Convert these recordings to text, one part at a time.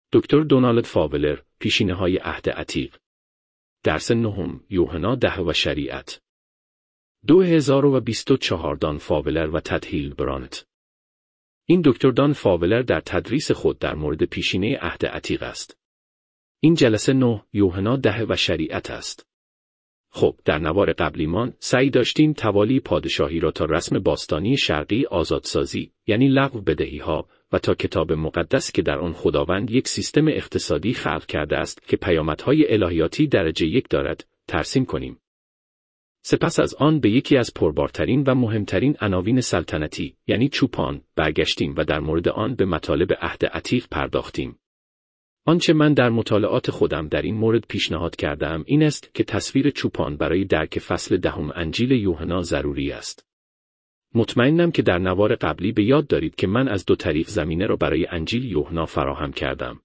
دکتر دونالد فاولر، پیشینه‌های عهد عتیق. درس نهم، یوحنا 10 و شریعت. 2024 دان فاولر و تد هیلبرانت. این دکتر دان فاولر در تدریس خود در مورد پیشینه عهد عتیق است. این جلسه 9، یوحنا 10 و شریعت است. خب، در نوار قبلیمان سعی داشتیم توالی پادشاهی را تا رسم باستانی شرقی آزادسازی، یعنی لغو بدهی‌ها، و تا کتاب مقدس که در آن خداوند یک سیستم اقتصادی خلق کرده است که پیامدهای الهیاتی درجه 1 دارد، ترسیم کنیم. سپس از آن به یکی از پربارترین و مهمترین عناوین سلطنتی، یعنی چوپان، برگشتیم و در مورد آن به مطالب عهد عتیق پرداختیم. آنچه من در مطالعات خودم در این مورد پیشنهاد کردم این است که تصویر چوپان برای درک فصل 10 انجیل یوحنا ضروری است. مطمئنم که در نوار قبلی به یاد دارید که من از 2 طریق زمینه را برای انجیل یوحنا فراهم کردم.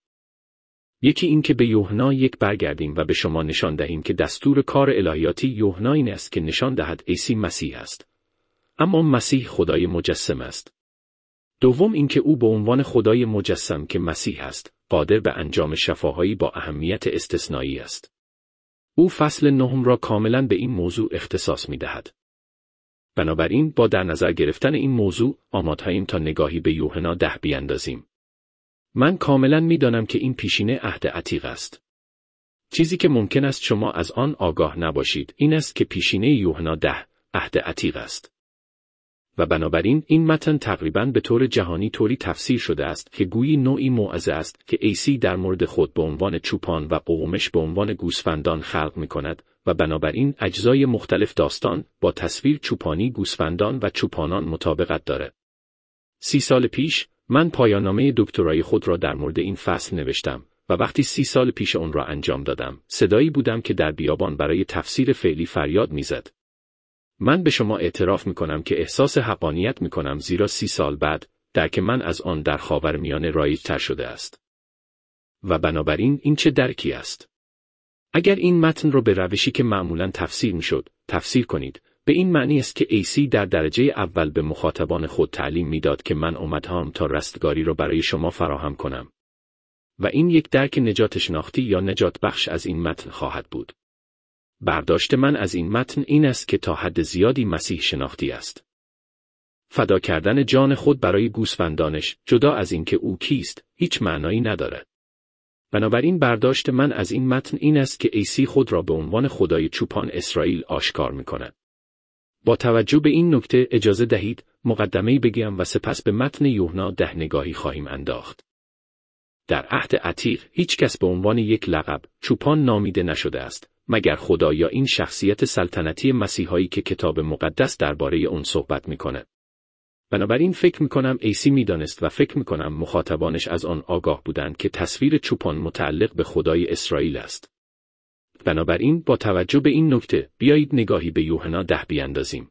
یکی این که به یوحنا 1 برگردیم و به شما نشان دهیم که دستور کار الهیاتی یوحنا این است که نشان دهد عیسی مسیح است. اما مسیح خدای مجسم است. دوم این که او به عنوان خدای مجسم که مسیح است، قادر به انجام شفاهایی با اهمیت استثنایی است. او فصل 9 را کاملا به این موضوع اختصاص می دهد. بنابراین با در نظر گرفتن این موضوع آماده‌ایم تا نگاهی به یوحنا 10 بیاندازیم. من کاملا می‌دانم که این پیشینه عهد عتیق است. چیزی که ممکن است شما از آن آگاه نباشید این است که پیشینه یوحنا 10 عهد عتیق است. و بنابراین این متن تقریباً به طور جهانی طوری تفسیر شده است که گویی نوعی موعظه است که عیسی در مورد خود به عنوان چوپان و قومش به عنوان گوسفندان خلق می‌کند و بنابراین اجزای مختلف داستان با تصویر چوپانی گوسفندان و چوپانان مطابقت دارد. 30 سال پیش من پایان‌نامه دکترای خود را در مورد این فصل نوشتم و وقتی 30 سال پیش آن را انجام دادم، صدایی بودم که در بیابان برای تفسیر فعلی فریاد می‌زد. من به شما اعتراف می‌کنم که احساس حقانیت می‌کنم زیرا 30 سال بعد درک من از آن در خاورمیانه رایج‌تر شده است. و بنابراین این چه درکی است؟ اگر این متن را به روشی که معمولاً تفسیر می‌شد، تفسیر کنید، به این معنی است که عیسی در درجه اول به مخاطبان خود تعلیم می‌داد که من آمدم تا رستگاری را برای شما فراهم کنم. و این یک درک نجات شناختی یا نجات بخش از این متن خواهد بود. برداشت من از این متن این است که تا حد زیادی مسیح شناختی است. فدا کردن جان خود برای گوسفندانش، جدا از اینکه او کیست، هیچ معنایی ندارد. بنابراین برداشت من از این متن این است که عیسی خود را به عنوان خدای چوپان اسرائیل آشکار می‌کند. با توجه به این نکته اجازه دهید مقدمه‌ای بگویم و سپس به متن یوحنا 10 نگاهی خواهیم انداخت. در عهد عتیق هیچ کس به عنوان یک لقب چوپان نامیده نشده است مگر خدا یا این شخصیت سلطنتی مسیحایی که کتاب مقدس درباره آن صحبت می‌کند. بنابراین فکر می‌کنم عیسی می‌دانست و فکر می‌کنم مخاطبانش از آن آگاه بودند که تصویر چوپان متعلق به خدای اسرائیل است. بنابراین با توجه به این نکته بیایید نگاهی به یوحنا 10 بیاندازیم.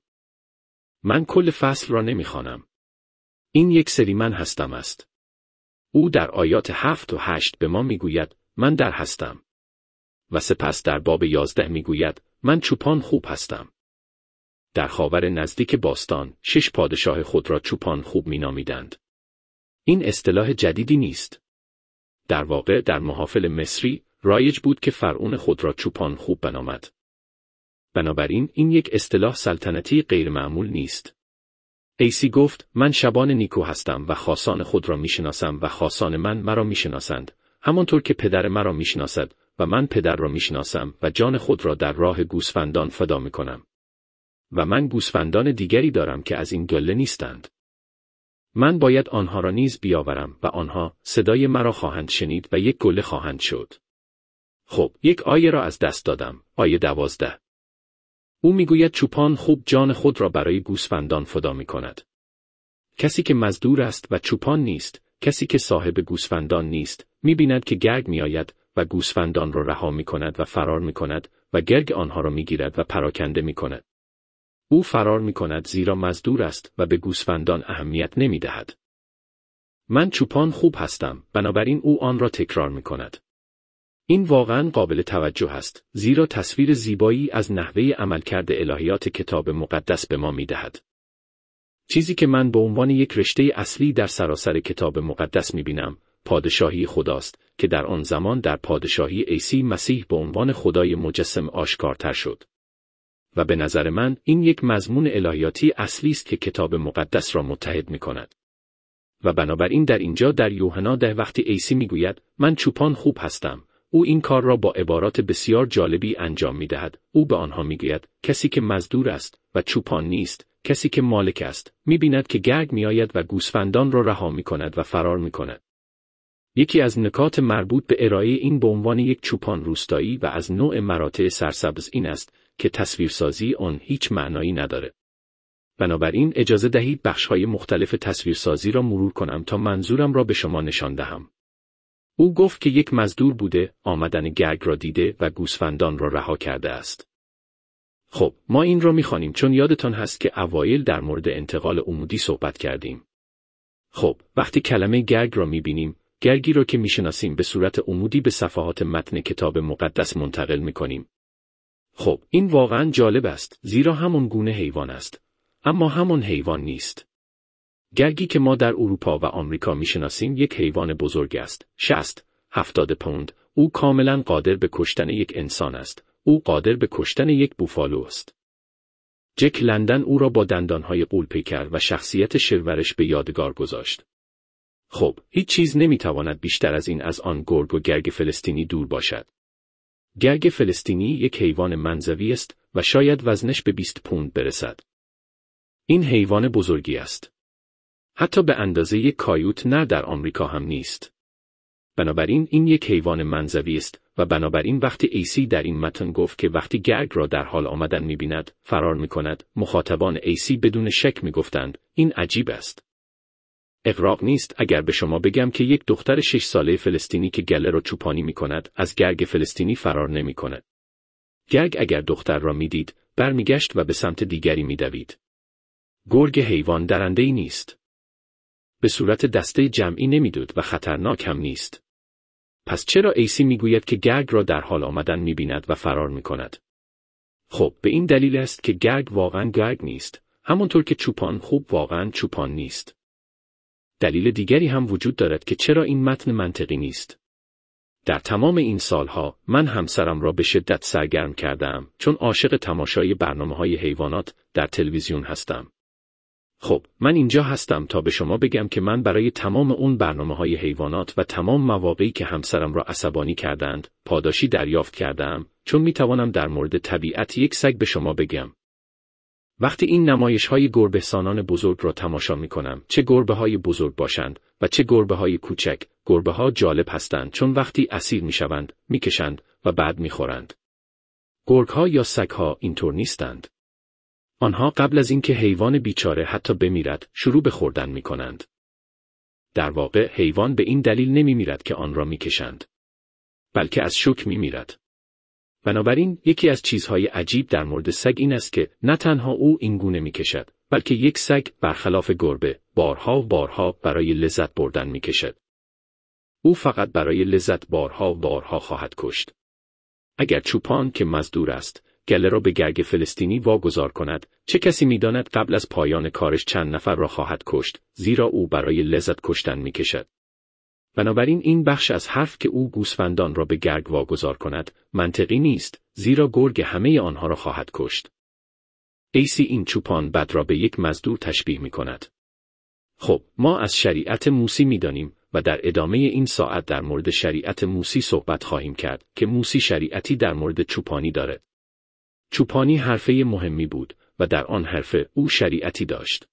من کل فصل را نمی‌خوانم. این یک سری من هستم است. او در آیات 7 و 8 به ما میگوید من در هستم. و سپس در باب 11 میگوید من چوپان خوب هستم. در خاور نزدیک باستان 6 پادشاه خود را چوپان خوب مینامیدند. این اصطلاح جدیدی نیست. در واقع در محافل مصری رایج بود که فرعون خود را چوپان خوب بنامد. بنابراین این یک اصطلاح سلطنتی غیرمعمول نیست. عیسی گفت من شبان نیکو هستم و خاصان خود را میشناسم و خاصان من مرا میشناسند، همانطور که پدر مرا میشناسد و من پدر را میشناسم و جان خود را در راه گوسفندان فدا میکنم. و من گوسفندان دیگری دارم که از این گله نیستند. من باید آنها را نیز بیاورم و آنها صدای مرا خواهند شنید و یک گله خواهند شد. خب، یک آیه را از دست دادم، آیه 12. او میگوید چوپان خوب جان خود را برای گوسفندان فدا میکند. کسی که مزدور است و چوپان نیست، کسی که صاحب گوسفندان نیست، میبیند که گرگ میآید و گوسفندان را رها میکند و فرار میکند و گرگ آنها را میگیرد و پراکنده میکند. او فرار میکند زیرا مزدور است و به گوسفندان اهمیت نمیدهد. من چوپان خوب هستم، بنابراین او آن را تکرار میکند. این واقعاً قابل توجه است، زیرا تصویر زیبایی از نحوه عملکرد الهیات کتاب مقدس به ما میدهد. چیزی که من به عنوان یک رشته اصلی در سراسر کتاب مقدس میبینم، پادشاهی خداست که در آن زمان در پادشاهی عیسی مسیح به عنوان خدای مجسم آشکارتر شد. و به نظر من این یک مضمون الهیاتی اصلی است که کتاب مقدس را متحد می‌کند. و بنابراین در اینجا در یوحنا 10 وقتی عیسی میگوید من چوپان خوب هستم، او این کار را با عبارات بسیار جالبی انجام می‌دهد. او به آنها میگوید کسی که مزدور است و چوپان نیست، کسی که مالک است، می‌بیند که گرگ می‌آید و گوسفندان را رها می‌کند و فرار می‌کند. یکی از نکات مربوط به ارائه این به عنوان یک چوپان روستایی و از نوع مراتع سرسبز این است که تصویرسازی آن هیچ معنایی نداره. بنابراین اجازه دهید بخش‌های مختلف تصویرسازی را مرور کنم تا منظورم را به شما نشان دهم. او گفت که یک مزدور بوده، آمدن گرگ را دیده و گوسفندان را رها کرده است. خب، ما این را می‌خوانیم چون یادتان هست که اوایل در مورد انتقال عمودی صحبت کردیم. خب، وقتی کلمه گرگ را می‌بینیم، گرگی را که می‌شناسیم به صورت عمودی به صفحات متن کتاب مقدس منتقل می‌کنیم. خب، این واقعاً جالب است، زیرا همون گونه حیوان است، اما همون حیوان نیست. گرگی که ما در اروپا و آمریکا می‌شناسیم یک حیوان بزرگ است، 60-70 پوند. او کاملاً قادر به کشتن یک انسان است. او قادر به کشتن یک بوفالو است. جک لندن او را با دندانهای غول‌پیکر و شخصیت شرورش به یادگار گذاشت. خب، هیچ چیز نمی‌تواند بیشتر از این از آن گرگ و گرگ فلسطینی دور باشد. گرگ فلسطینی یک حیوان منزوی است و شاید وزنش به 20 پوند برسد. این حیوان بزرگی است. حتی به اندازه یک کایوت نر در آمریکا هم نیست. بنابراین این یک حیوان منزوی است و بنابراین وقتی عیسی در این متن گفت که وقتی گرگ را در حال آمدن می‌بیند، فرار می‌کند، مخاطبان عیسی بدون شک می‌گفتند این عجیب است. اغراق نیست اگر به شما بگم که یک دختر 6 ساله فلسطینی که گله را چوپانی می‌کند، از گرگ فلسطینی فرار نمی‌کند. گرگ اگر دختر را می‌دید، برمیگشت و به سمت دیگری می‌دوید. گرگ حیوان درنده‌ای نیست. به صورت دسته جمعی نمی‌دود و خطرناک هم نیست. پس چرا عیسی میگوید که گرگ را در حال آمدن می‌بیند و فرار می‌کند؟ خب، به این دلیل است که گرگ واقعاً گرگ نیست، همونطور که چوپان خوب واقعاً چوپان نیست. دلیل دیگری هم وجود دارد که چرا این متن منطقی نیست. در تمام این سالها من همسرم را به شدت سرگرم کردم چون عاشق تماشای برنامه‌های حیوانات در تلویزیون هستم. خب، من اینجا هستم تا به شما بگم که من برای تمام اون برنامه‌های حیوانات و تمام مواقعی که همسرم را عصبانی کردند، پاداشی دریافت کردم، چون میتوانم در مورد طبیعت یک سگ به شما بگم. وقتی این نمایش‌های گربه‌سانان بزرگ را تماشا می‌کنم، چه گربه‌های بزرگ باشند و چه گربه‌های کوچک، گربه‌ها جالب هستند چون وقتی اسیر می‌شوند، می‌کشند و بعد می‌خورند. گرگ‌ها یا سگ‌ها اینطور نیستند. آنها قبل از اینکه حیوان بیچاره حتی بمیرد، شروع به خوردن می‌کنند. در واقع حیوان به این دلیل نمی‌میرد که آن را می‌کشند، بلکه از شوک می‌میرد. بنابراین یکی از چیزهای عجیب در مورد سگ این است که نه تنها او این گونه می‌کشد، بلکه یک سگ برخلاف گربه بارها و بارها برای لذت بردن می‌کشد. او فقط برای لذت بارها و بارها خواهد کشت. اگر چوپان که مزدور است، گله را به گرگ فلسطینی واگذار کند، چه کسی می‌داند قبل از پایان کارش چند نفر را خواهد کشت، زیرا او برای لذت کشتن می‌کشد. بنابراین این بخش از حرف که او گوسفندان را به گرگ واگذار کند، منطقی نیست، زیرا گرگ همه آنها را خواهد کشت. عیسی این چوپان بد را به یک مزدور تشبیه می‌کند. خب، ما از شریعت موسی می‌دانیم و در ادامه این ساعت در مورد شریعت موسی صحبت خواهیم کرد که موسی شریعتی در مورد چوپانی دارد. چوپانی حرفه مهمی بود و در آن حرفه او شریعتی داشت.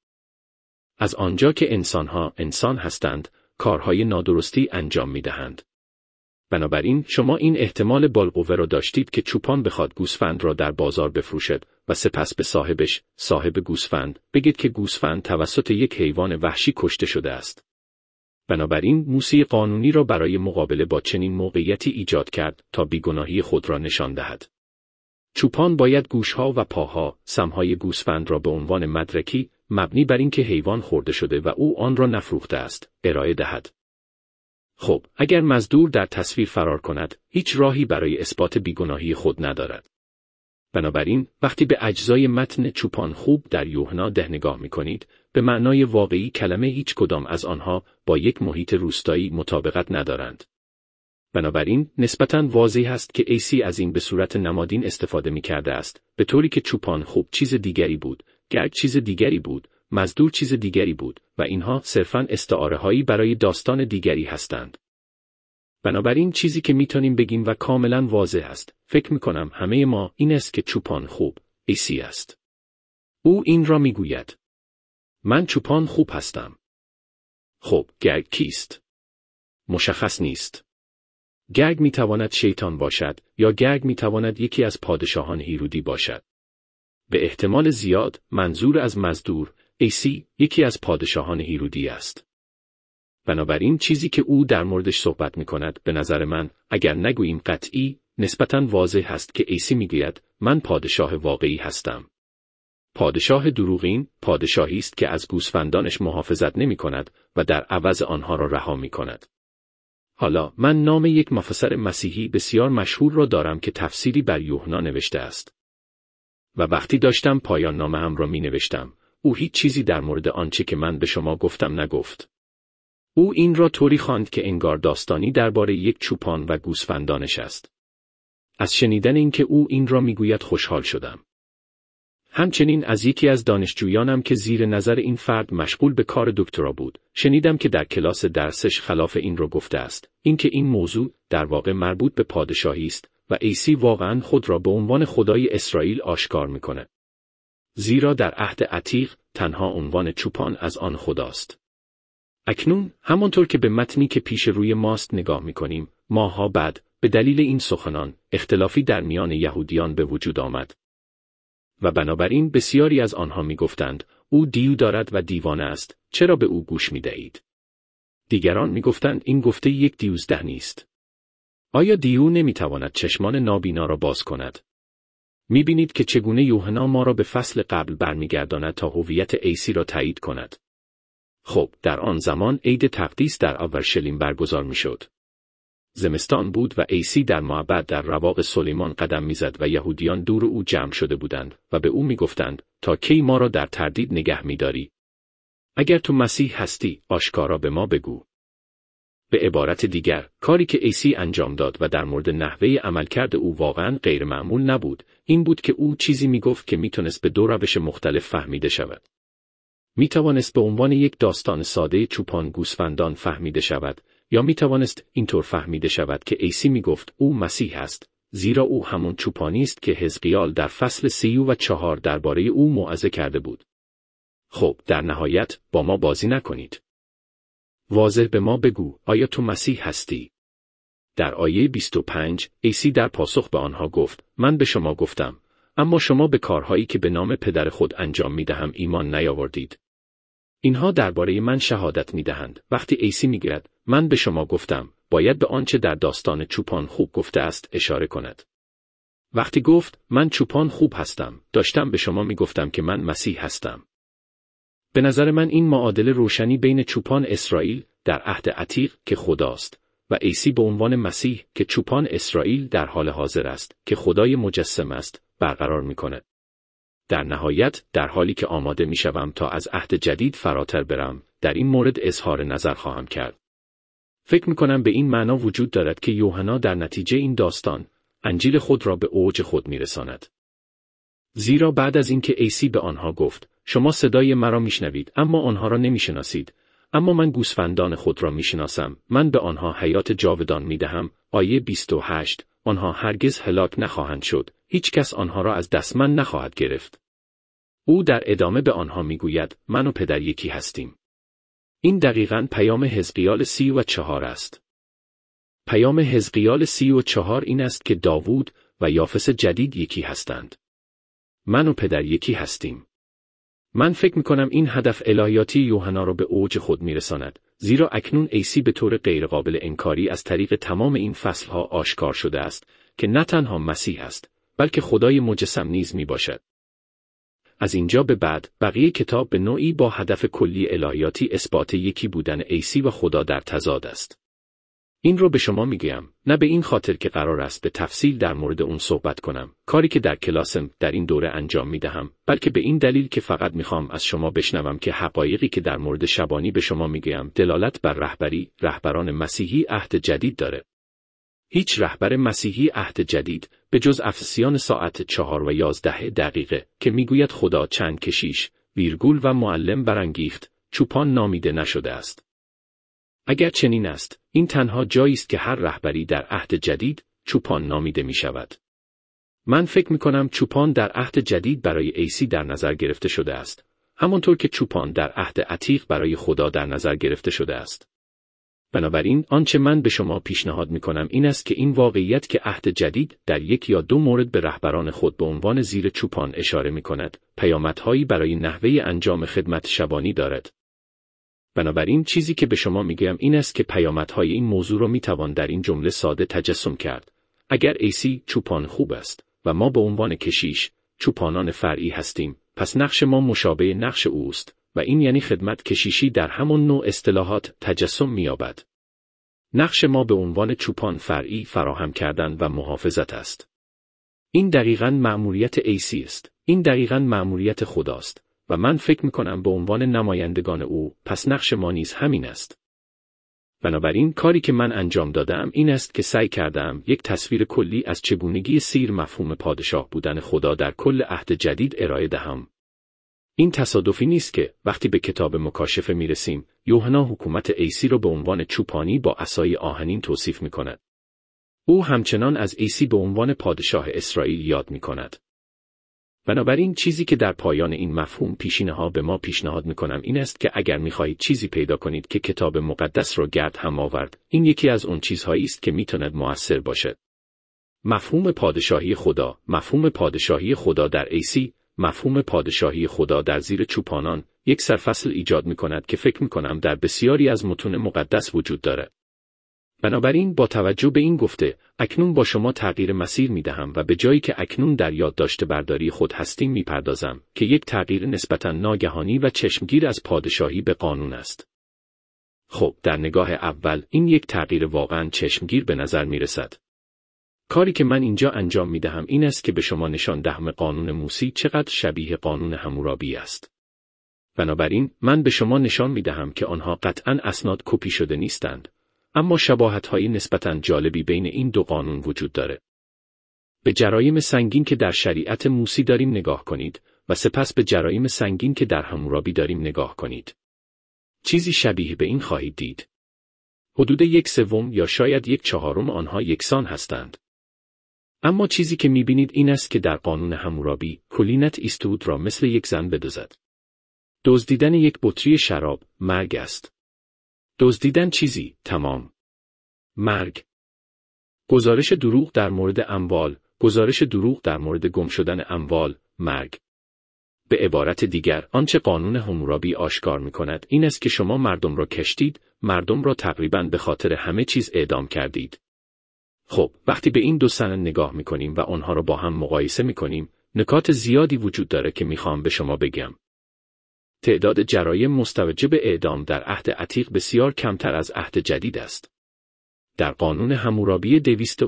از آنجا که انسانها انسان هستند، کارهای نادرستی انجام می‌دهند. بنابراین شما این احتمال بالقوه را داشتید که چوپان بخواد گوسفند را در بازار بفروشد و سپس به صاحبش، صاحب گوسفند، بگید که گوسفند توسط یک حیوان وحشی کشته شده است. بنابراین موسی قانونی را برای مقابله با چنین موقعیتی ایجاد کرد تا بیگناهی خود را نشان دهد. چوپان باید گوشها و پاها، سمهای گوسفند را به عنوان مدرکی مبنی بر اینکه حیوان خورده شده و او آن را نفروخته است، ارائه دهد. خب، اگر مزدور در تصویر فرار کند، هیچ راهی برای اثبات بیگناهی خود ندارد. بنابراین وقتی به اجزای متن چوپان خوب در یوحنا 10 نگاه می‌کنید، به معنای واقعی کلمه هیچ کدام از آنها با یک محیط روستایی مطابقت ندارند. بنابراین نسبتاً واضح است که عیسی از این به صورت نمادین استفاده می‌کرده است، به طوری که چوپان خوب چیز دیگری بود، گرگ چیز دیگری بود، مزدور چیز دیگری بود و اینها صرفاً استعاره‌هایی برای داستان دیگری هستند. بنابراین چیزی که میتونیم بگیم و کاملاً واضح است، فکر می‌کنم همه ما، این است که چوپان خوب عیسی است. او این را میگوید: من چوپان خوب هستم. خب، گرگ کیست؟ مشخص نیست. گرگ میتواند شیطان باشد یا گرگ میتواند یکی از پادشاهان هیرودی باشد. به احتمال زیاد منظور از مزدور عیسی یکی از پادشاهان هیرودی است. بنابراین چیزی که او در موردش صحبت میکند به نظر من، اگر نگوییم قطعی، نسبتاً واضح است که عیسی میگوید من پادشاه واقعی هستم. پادشاه دروغین پادشاهی است که از گوسفندانش محافظت نمیکند و در عوض آنها را رها میکند. حالا من نام یک مفسر مسیحی بسیار مشهور را دارم که تفسیری بر یوحنا نوشته است. و وقتی داشتم پایان نامه‌ام را می نوشتم، او هیچ چیزی در مورد آنچه که من به شما گفتم نگفت. او این را طوری خواند که انگار داستانی درباره یک چوپان و گوسفندانش است. از شنیدن اینکه او این را میگوید خوشحال شدم. همچنین از یکی از دانشجویانم که زیر نظر این فرد مشغول به کار دکترا بود، شنیدم که در کلاس درسش خلاف این را گفته است، اینکه این موضوع در واقع مربوط به پادشاهی است و عیسی واقعاً خود را به عنوان خدای اسرائیل آشکار می‌کند. زیرا در عهد عتیق تنها عنوان چوپان از آن خداست. اکنون همانطور که به متنی که پیش روی ماست نگاه می‌کنیم، ماه‌ها بعد به دلیل این سخنان اختلافی در میان یهودیان به وجود آمد. و بنابراین بسیاری از آنها می‌گفتند او دیو دارد و دیوانه است، چرا به او گوش می‌دهید؟ دیگران می‌گفتند این گفته یک دیوزده نیست. آیا دیو نمی‌تواند چشمان نابینا را باز کند؟ می‌بینید که چگونه یوحنا ما را به فصل قبل برمیگرداند تا هویت عیسی را تایید کند. خب، در آن زمان عید تقدیس در اورشلیم برگزار می‌شد. زمستان بود و عیسی در معبد در رواق سلیمان قدم می‌زد و یهودیان دور او جمع شده بودند و به او می‌گفتند تا کی ما را در تردید نگه می‌داری؟ اگر تو مسیح هستی، آشکارا به ما بگو. به عبارت دیگر، کاری که عیسی انجام داد و در مورد نحوه عملکرد او واقعاً غیر معمول نبود، این بود که او چیزی می‌گفت که می‌تونست به دو روش مختلف فهمیده شود. می‌توانست به عنوان یک داستان ساده چوپان گوسفندان فهمیده شود، یا می‌توانست اینطور فهمیده شود که عیسی می‌گفت او مسیح است، زیرا او همون چوپانی است که حزقیال در فصل 34 درباره او موعظه کرده بود. خب، در نهایت با ما بازی نکنید. واضح به ما بگو، آیا تو مسیح هستی؟ در آیه 25 عیسی در پاسخ به آنها گفت: من به شما گفتم، اما شما به کارهایی که به نام پدر خود انجام می‌دهم ایمان نیاوردید. اینها درباره من شهادت می‌دهند. وقتی عیسی می‌گوید من به شما گفتم، باید به آنچه در داستان چوپان خوب گفته است اشاره کند. وقتی گفت من چوپان خوب هستم، داشتم به شما می‌گفتم که من مسیح هستم. به نظر من این معادله روشنی بین چوپان اسرائیل در عهد عتیق که خداست و عیسی به عنوان مسیح که چوپان اسرائیل در حال حاضر است که خدای مجسم است برقرار می‌کند. در نهایت در حالی که آماده می‌شوم تا از عهد جدید فراتر برم، در این مورد اظهار نظر خواهم کرد. فکر می‌کنم به این معنا وجود دارد که یوحنا در نتیجه این داستان انجیل خود را به اوج خود می‌رساند. زیرا بعد از اینکه عیسی به آنها گفت شما صدای مرا میشنوید اما آنها را نمیشناسید، اما من گوسفندان خود را میشناسم، من به آنها حیات جاودان میدهم. آیه 28 آنها هرگز هلاک نخواهند شد، هیچ کس آنها را از دست من نخواهد گرفت. او در ادامه به آنها میگوید من و پدر یکی هستیم. این دقیقاً پیام حزقیال 34 است. پیام حزقیال 34 این است که داوود و یافس جدید یکی هستند. من و پدر یکی هستیم. من فکر می‌کنم این هدف الهیاتی یوحنا را به اوج خود می‌رساند، زیرا اکنون عیسی به طور غیرقابل انکاری از طریق تمام این فصل‌ها آشکار شده است که نه تنها مسیح است، بلکه خدای مجسم نیز میباشد. از اینجا به بعد بقیه کتاب به نوعی با هدف کلی الهیاتی اثبات یکی بودن عیسی و خدا در تضاد است. این رو به شما میگم نه به این خاطر که قرار است به تفصیل در مورد اون صحبت کنم، کاری که در کلاسم در این دوره انجام میدهم، بلکه به این دلیل که فقط میخوام از شما بشنوم که حقایقی که در مورد شبانی به شما میگم دلالت بر رهبران مسیحی عهد جدید داره. هیچ رهبر مسیحی عهد جدید به جز افسیان ساعت 4:11 که میگوید خدا چند کشیش، ویرگول و معلم برانگیخت، چوپان نامیده نشده است. اگر چنین است، این تنها جایی است که هر رهبری در عهد جدید چوپان نامیده می شود. من فکر می کنم چوپان در عهد جدید برای عیسی در نظر گرفته شده است، همانطور که چوپان در عهد عتیق برای خدا در نظر گرفته شده است. بنابراین آنچه من به شما پیشنهاد می کنم این است که این واقعیت که عهد جدید در یک یا دو مورد به رهبران خود به عنوان زیر چوپان اشاره می کند، پیامدهایی برای نحوه انجام خدمت شبانی دارد. بنابراین چیزی که به شما میگویم این است که پیامدهای این موضوع را میتوان در این جمله ساده تجسم کرد. اگر عیسی چوپان خوب است و ما به عنوان کشیش چوپانان فرعی هستیم، پس نقش ما مشابه نقش اوست و این یعنی خدمت کشیشی در همان نوع اصطلاحات تجسم می‌یابد. نقش ما به عنوان چوپان فرعی فراهم کردن و محافظت است. این دقیقاً مأموریت عیسی است. این دقیقاً مأموریت خداست. و من فکر می‌کنم به عنوان نمایندگان او، پس نقش ما نیز همین است. بنابراین کاری که من انجام دادم این است که سعی کردم یک تصویر کلی از چگونگی سیر مفهوم پادشاه بودن خدا در کل عهد جدید ارائه دهم. این تصادفی نیست که وقتی به کتاب مکاشفه می‌رسیم، یوحنا حکومت عیسی را به عنوان چوپانی با عصای آهنین توصیف می‌کند. او همچنان از عیسی به عنوان پادشاه اسرائیل یاد می‌کند. بنابراین چیزی که در پایان این مفهوم پیشینه‌ها به ما پیشنهاد می‌کنم این است که اگر می‌خواهید چیزی پیدا کنید که کتاب مقدس را گرد هم آورد، این یکی از اون چیزهایی است که می‌تواند مؤثر باشد. مفهوم پادشاهی خدا، مفهوم پادشاهی خدا در عیسی، مفهوم پادشاهی خدا در زیر چوپانان، یک سرفصل ایجاد می‌کند که فکر می‌کنم در بسیاری از متون مقدس وجود دارد. بنابراین با توجه به این گفته، اکنون با شما تغییر مسیر می‌دهم و به جایی که اکنون در یادداشت برداری خود هستیم می‌پردازم که یک تغییر نسبتاً ناگهانی و چشمگیر از پادشاهی به قانون است. خب، در نگاه اول این یک تغییر واقعاً چشمگیر به نظر می‌رسد. کاری که من اینجا انجام می‌دهم این است که به شما نشان دهم قانون موسی چقدر شبیه قانون حمورابی است. بنابراین من به شما نشان می‌دهم که آنها قطعاً اسناد کپی شده نیستند. اما شباهت‌های نسبتاً جالبی بین این دو قانون وجود دارد. به جرایم سنگین که در شریعت موسی داریم نگاه کنید و سپس به جرایم سنگین که در حمورابی داریم نگاه کنید. چیزی شبیه به این خواهید دید. حدود 1/3 یا شاید 1/4 آنها یکسان هستند. اما چیزی که می‌بینید این است که در قانون حمورابی کلینت ایستود را مثل یک زن بدزد. دزدیدن یک بطری شراب مرگ است. دزدیدن چیزی تمام. مرگ. گزارش دروغ در مورد اموال، گزارش دروغ در مورد گم شدن اموال، مرگ. به عبارت دیگر، آنچه قانون حمورابی آشکار می‌کند این است که شما مردم را کشتید، مردم را تقریباً به خاطر همه چیز اعدام کردید. خب، وقتی به این دو سند نگاه می‌کنیم و آنها را با هم مقایسه می‌کنیم، نکات زیادی وجود داره که می‌خوام به شما بگم. تعداد جرایم مستوجب اعدام در عهد عتیق بسیار کمتر از عهد جدید است. در قانون حمورابی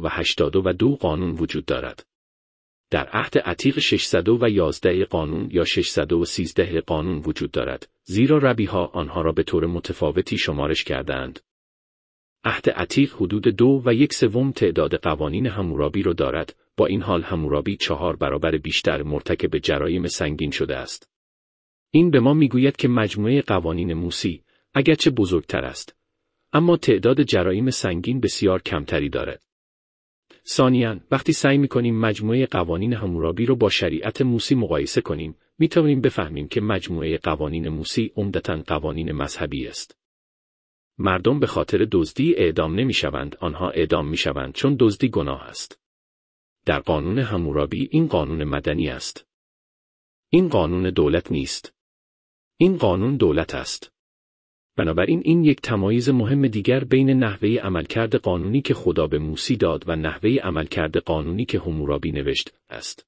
282 قانون وجود دارد. در عهد عتیق 611 قانون یا 613 قانون وجود دارد، زیرا ربی‌ها آنها را به طور متفاوتی شمارش کردند. عهد عتیق حدود 2.1/3 تعداد قوانین حمورابی را دارد، با این حال حمورابی 4 برابر بیشتر مرتکب جرایم سنگین شده است. این به ما میگوید که مجموعه قوانین موسی، اگرچه بزرگتر است، اما تعداد جرایم سنگین بسیار کمتری دارد. ثانیاً، وقتی سعی می‌کنیم مجموعه قوانین حمورابی را با شریعت موسی مقایسه کنیم، می‌توانیم بفهمیم که مجموعه قوانین موسی عمدتاً قوانین مذهبی است. مردم به خاطر دزدی اعدام نمی‌شوند، آنها اعدام می‌شوند چون دزدی گناه است. در قانون حمورابی این قانون مدنی است. این قانون دولت نیست. این قانون دولت است. بنابراین این یک تمایز مهم دیگر بین نحوه عملکرد قانونی که خدا به موسی داد و نحوه عملکرد قانونی که حمورابی نوشت است.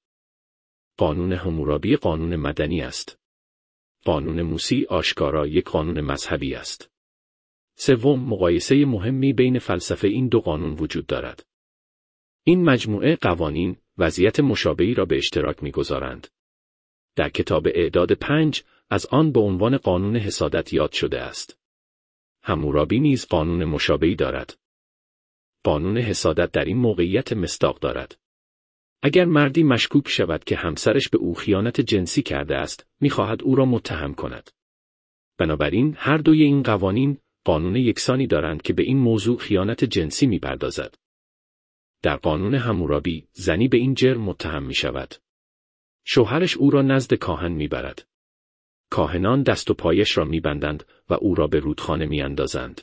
قانون حمورابی قانون مدنی است. قانون موسی آشکارا یک قانون مذهبی است. سوم، مقایسه مهمی بین فلسفه این دو قانون وجود دارد. این مجموعه قوانین وضعیت مشابهی را به اشتراک می‌گذارند. در کتاب اعداد 5 از آن به عنوان قانون حسادت یاد شده است. حمورابی نیز قانون مشابهی دارد. قانون حسادت در این موقعیت مصداق دارد. اگر مردی مشکوک شود که همسرش به او خیانت جنسی کرده است، می‌خواهد او را متهم کند. بنابراین هر دوی این قوانین قانون یکسانی دارند که به این موضوع خیانت جنسی می‌پردازد. در قانون حمورابی، زنی به این جرم متهم می‌شود. شوهرش او را نزد کاهن می‌برد. کاهنان دست و پایش را می‌بندند و او را به رودخانه می‌اندازند.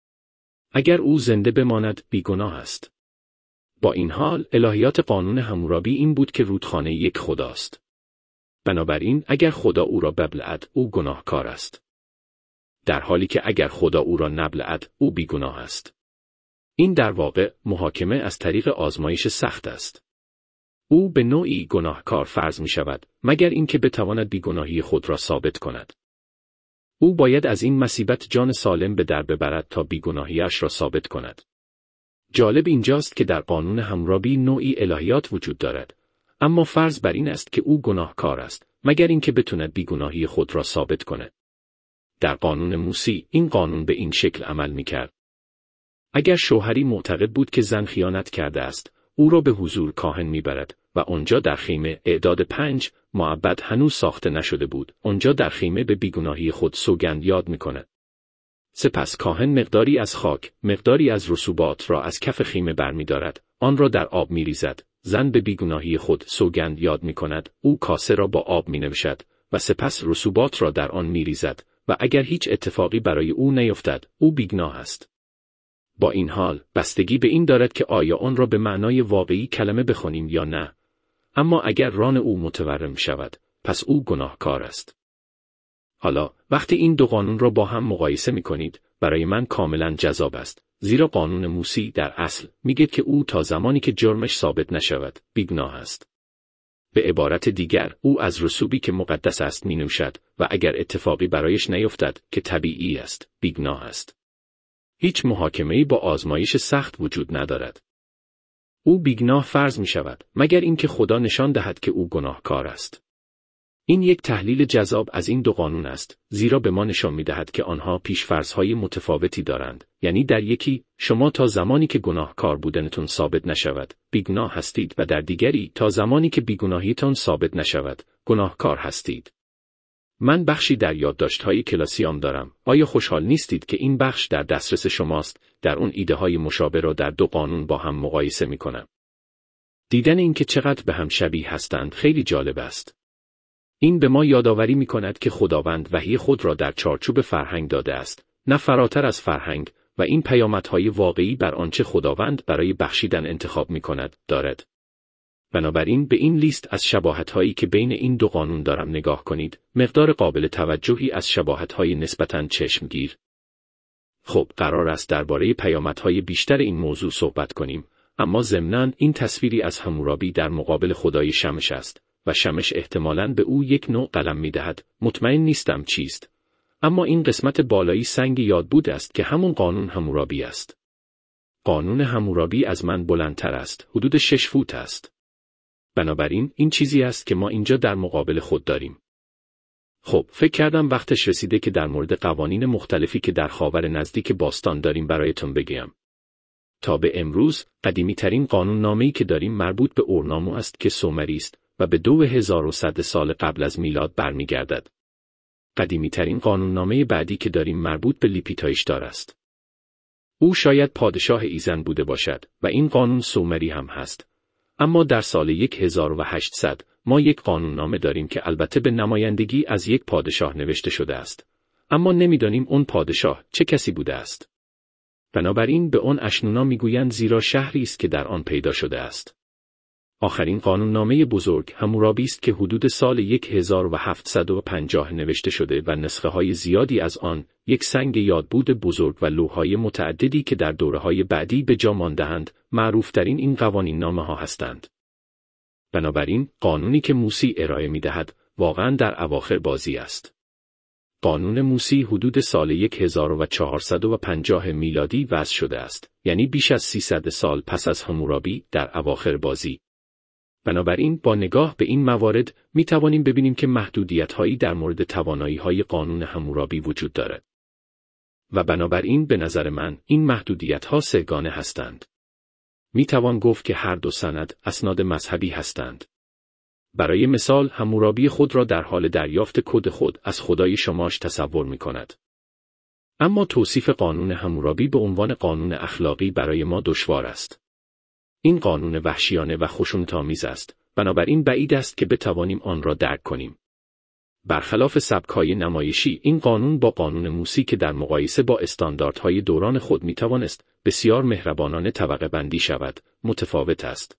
اگر او زنده بماند، بیگناه است. با این حال، الهیات قانون حمورابی این بود که رودخانه یک خداست. بنابراین اگر خدا او را ببلعد، او گناهکار است. در حالی که اگر خدا او را نبلعد، او بیگناه است. این در واقع محاکمه از طریق آزمایش سخت است. او به نوعی گناهکار فرض می شود، مگر اینکه بتواند بیگناهی خود را ثابت کند. او باید از این مصیبت جان سالم به در ببرد تا بیگناهیش را ثابت کند. جالب اینجاست که در قانون حمورابی نوعی الهیات وجود دارد، اما فرض بر این است که او گناهکار است، مگر اینکه بتواند بیگناهی خود را ثابت کند. در قانون موسی این قانون به این شکل عمل می‌کرد. اگر شوهری معتقد بود که زن خیانت کرده است، او را به حضور کاهن می‌برد و آنجا در خیمه اعداد 5 معبد هنوز ساخته نشده بود. آنجا در خیمه به بیگناهی خود سوگند یاد می‌کند. سپس کاهن مقداری از خاک، مقداری از رسوبات را از کف خیمه برمی‌دارد، آن را در آب می‌ریزد. زن به بیگناهی خود سوگند یاد می‌کند. او کاسه را با آب می‌نوشد و سپس رسوبات را در آن می‌ریزد و اگر هیچ اتفاقی برای او نیفتد، او بیگناه است. با این حال، بستگی به این دارد که آیا آن را به معنای واقعی کلمه بخوانیم یا نه. اما اگر ران او متورم شود، پس او گناهکار است. حالا، وقتی این دو قانون را با هم مقایسه می‌کنید، برای من کاملاً جذاب است، زیرا قانون موسی در اصل میگه که او تا زمانی که جرمش ثابت نشود، بیگناه است. به عبارت دیگر، او از رسوبی که مقدس است می‌نوشد و اگر اتفاقی برایش نیفتد که طبیعی است، بیگناه است. هیچ محاکمه‌ای با آزمایش سخت وجود ندارد. او بیگناه فرض می‌شود، مگر اینکه خدا نشان دهد که او گناهکار است. این یک تحلیل جذاب از این دو قانون است، زیرا به ما نشان می‌دهد که آنها پیش‌فرض‌های متفاوتی دارند. یعنی در یکی، شما تا زمانی که گناهکار بودنتون ثابت نشود، بیگناه هستید و در دیگری، تا زمانی که بیگناهیتان ثابت نشود، گناهکار هستید. من بخشی در یادداشت‌های کلاسیام دارم. آیا خوشحال نیستید که این بخش در دسترس شماست؟ در اون ایده‌های مشابه را در دو قانون با هم مقایسه می‌کنم. دیدن اینکه چقدر به هم شبیه هستند خیلی جالب است. این به ما یادآوری می‌کند که خداوند وحی خود را در چارچوب فرهنگ داده است، نه فراتر از فرهنگ، و این پیامدهای واقعی بر آنچه خداوند برای بخشیدن انتخاب می‌کند دارد. بنابراین به این لیست از شباهت‌هایی که بین این دو قانون دارم نگاه کنید، مقدار قابل توجهی از شباهت‌های نسبتاً چشمگیر. خب، قرار است درباره پیامدهای بیشتر این موضوع صحبت کنیم، اما ضمناً این تصویری از حمورابی در مقابل خدای شمس است و شمس احتمالاً به او یک نوع قلم می‌دهد. مطمئن نیستم چیست، اما این قسمت بالایی سنگ یادبود است که همون قانون حمورابی است. قانون حمورابی از من بلندتر است، حدود 6 فوت است. بنابراین این چیزی است که ما اینجا در مقابل خود داریم. خب، فکر کردم وقتش رسیده که در مورد قوانین مختلفی که در خاور نزدیک باستان داریم برایتون بگم. تا به امروز، قدیمی‌ترین قانون نامه‌ای که داریم مربوط به اورنامو است که سومری است و به 2100 سال قبل از میلاد برمیگردد. قدیمی‌ترین قانون نامه بعدی که داریم مربوط به لیپیتایشتار است. او شاید پادشاه ایزن بوده باشد و این قانون سومری هم هست. اما در سال 1800 ما یک قانوننامه داریم که البته به نمایندگی از یک پادشاه نوشته شده است، اما نمیدانیم اون پادشاه چه کسی بوده است. بنابراین به آن اشنونا میگویند زیرا شهری است که در آن پیدا شده است. آخرین قانوننامه بزرگ حمورابی است که حدود سال 1750 نوشته شده و نسخه‌های زیادی از آن، یک سنگ یادبود بزرگ و لوح‌های متعددی که در دوره‌های بعدی به جا مانده‌اند، معروف‌ترین این قوانین نامه‌ها هستند. بنابراین قانونی که موسی ارائه می‌دهد واقعاً در اواخر بازی است. قانون موسی حدود سال 1450 میلادی وضع شده است، یعنی بیش از 300 سال پس از حمورابی در اواخر بازی. بنابراین با نگاه به این موارد می توانیم ببینیم که محدودیت‌هایی در مورد توانایی‌های قانون حمورابی وجود دارد. و بنابراین به نظر من این محدودیت‌ها سه‌گانه هستند. میتوان گفت که هر دو سند اسناد مذهبی هستند. برای مثال حمورابی خود را در حال دریافت کد خود از خدای شماش تصور میکند. اما توصیف قانون حمورابی به عنوان قانون اخلاقی برای ما دشوار است. این قانون وحشیانه و خشونت‌آمیز است، بنابراین بعید است که بتوانیم آن را درک کنیم. برخلاف سبک‌های نمایشی، این قانون با قانون موسی که در مقایسه با استانداردهای دوران خود میتوانست بسیار مهربانانه طبقه بندی شود، متفاوت است.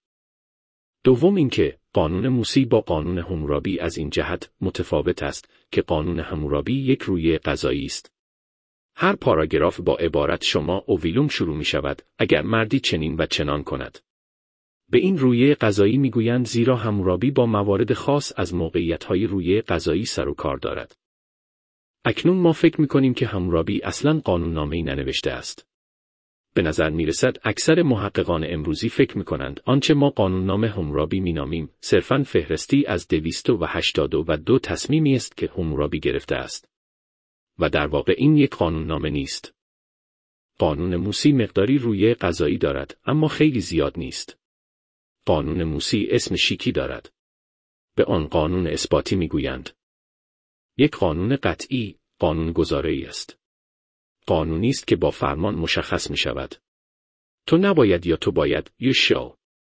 دوم اینکه قانون موسی با قانون حمورابی از این جهت متفاوت است که قانون حمورابی یک رویه قضایی است. هر پاراگراف با عبارت شما اوویلوم شروع می شود اگر مردی چنین و چنان کند. به این رویه قضایی می گویند زیرا حمورابی با موارد خاص از موقعیت‌های رویه قضایی سر و کار دارد. اکنون ما فکر می کنیم که حمورابی اصلاً قانوننامه‌ای ننوشته است. به نظر می رسد اکثر محققان امروزی فکر می کنند آنچه ما قانوننامه حمورابی می نامیم صرفاً فهرستی از 282 تصمیمی است که حمورابی گرفته است. و در واقع این یک قانوننامه نیست. قانون موسی مقداری رویه قضایی دارد اما خیلی زیاد نیست. قانون موسی اسم شیکی دارد. به آن قانون اثباتی میگویند. یک قانون قطعی، قانون گزاره‌ای است. قانونی است که با فرمان مشخص می شود. تو نباید یا تو باید، you shall.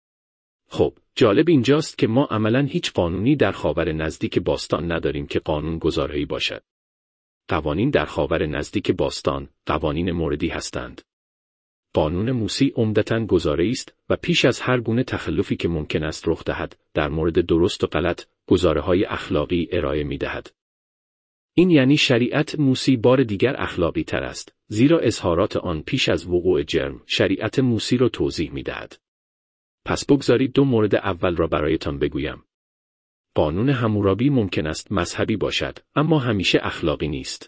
خب، جالب اینجاست که ما عملاً هیچ قانونی در خاور نزدیک باستان نداریم که قانون گزاره‌ای باشد. قوانین در خاور نزدیک باستان قوانین موردی هستند. قانون موسی عمدتاً گزاره‌ای است و پیش از هر گونه تخلفی که ممکن است رخ دهد در مورد درست و غلط گزاره‌های اخلاقی ارائه می‌دهد. این یعنی شریعت موسی بار دیگر اخلاقی تر است، زیرا اظهارات آن پیش از وقوع جرم شریعت موسی را توضیح می‌دهد. پس بگذارید دو مورد اول را برایتان بگویم. قانون حمورابی ممکن است مذهبی باشد، اما همیشه اخلاقی نیست.